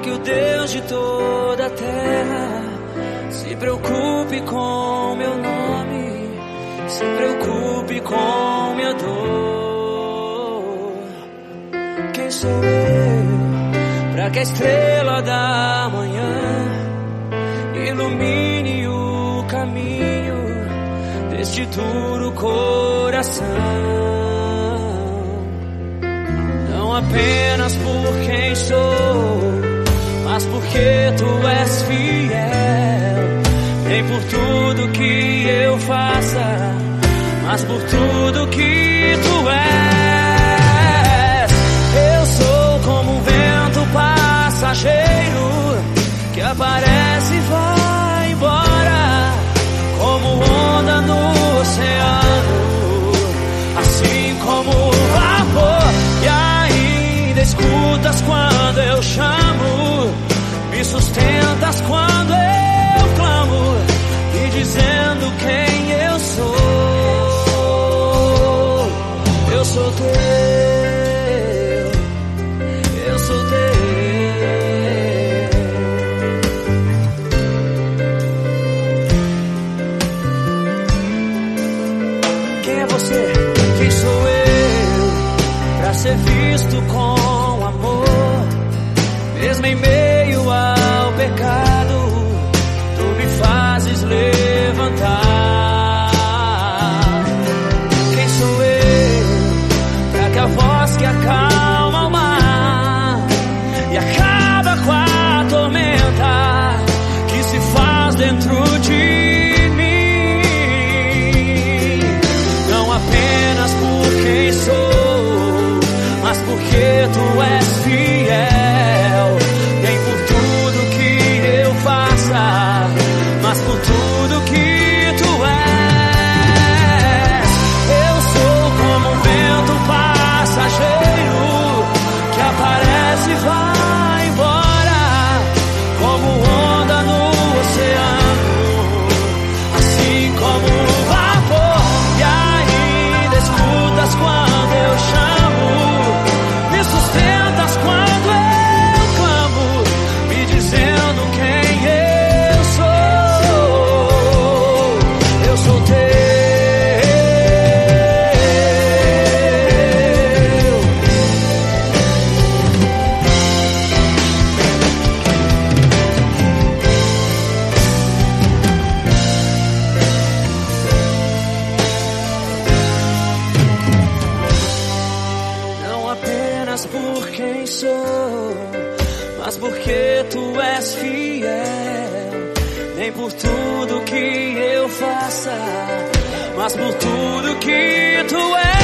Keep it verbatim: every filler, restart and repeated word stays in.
que o Deus de toda a terra se preocupe com meu nome, se preocupe com minha dor. Quem sou eu para que a estrela da manhã ilumine o caminho deste duro coração? Não apenas por quem sou, mas porque tu és fiel. Nem por tudo que eu faça, mas por tudo que tu és. Eu sou como um vento passageiro que aparece e vai embora, como onda no oceano, assim como o vapor. E ainda escutas quando eu chamo, me sustentas quando eu clamo, e dizendo quem eu sou. Eu sou teu, eu sou teu. Quem é você? Quem sou eu pra ser visto com amor, mesmo em meio ao pecado? Tu me fazes levantar. Quem sou eu pra que a voz que acalma o mar e acaba com a tormenta que se faz dentro de mim? Não apenas por quem sou, mas porque tu és fiel. Nem por tudo que eu faça, mas por tudo que tu és. Eu sou como um vento passageiro que aparece e vai embora, como onda no oceano, assim como o vapor. E ainda escutas quando eu chamo, me sustentas quando eu clamo, me dizendo quem eu sou. Eu sou teu, não apenas por quem sou, mas porque tu és fiel. Nem por tudo que eu faça, mas por tudo que tu és.